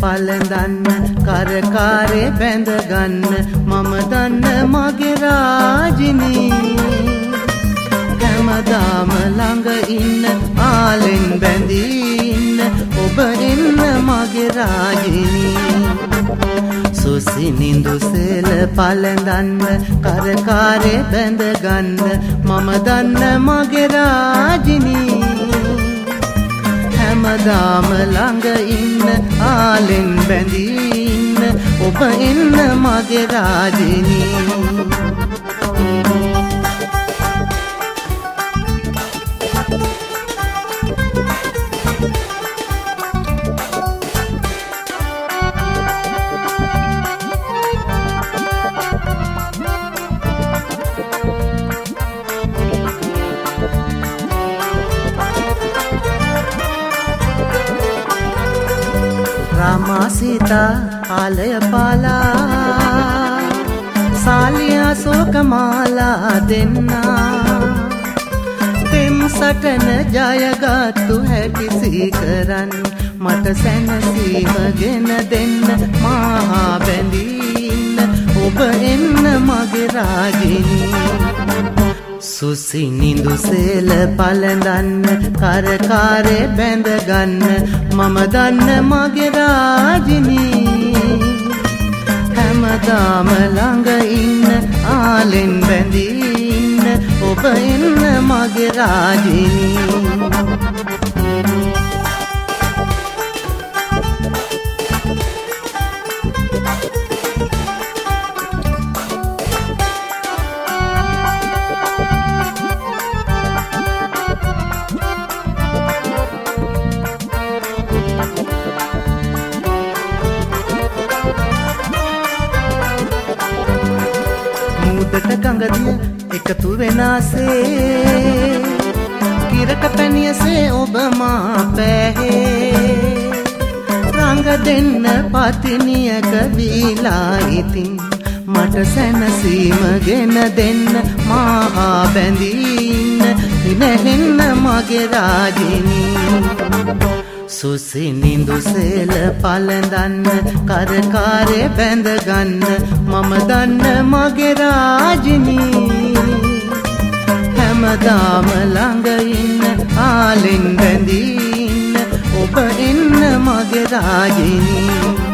පළඳන්න කරකාරේ බැඳගන්න මම දන්න මගේ රාජිනී හැමදාම ළඟ ඉන්න ආලෙන් බැඳී ඉන්න ඔබ එන්න මගේ රාජිනී සුසිනිඳු සෙල පළඳන්න කරකාරේ බැඳගන්න මම දන්න මගේ රාජිනී හැමදාම ළඟ ඉන්න ආලෙන් බැඳී ඉන්න ඔබ එන්න මගේ රාජිනී रामा सीता आलय पाला सालिया शोकमाला देना तेम सटन जयगतु हैटि सीकरन मट सैनसीम ගෙන දෙන්න මහා බැඳීන්න ඔබ එන්න මගේ රාජිනී සුසිනිඳු සෙල පළඳන්න කරකාරේ බැඳගන්න මම දන්න මගේ රාජිනී හැමදාම ළඟ ඉන්න ආලෙන් බැඳී ඉන්න ඔබ එන්න මගේ රාජිනී මුදට ගඟදිය එකතු වෙනාසේ කිරක පැනියසේ ඔබ මා පැහේ රංග දෙන්න පතිනියක වීලා ඉතින් මට සැනසීම ගෙන දෙන්න මහා බැඳීන්න දිනෙන්න මගේ රාජිනී සුසිනිඳු සෙල පළඳන්න කරකාරේ බැඳගන්න මම දන්න මගේ රාජිනී හැමදාම ළඟ ඉන්න ආලෙන් බැඳී ඉන්න ඔබ එන්න මගේ රාජිනී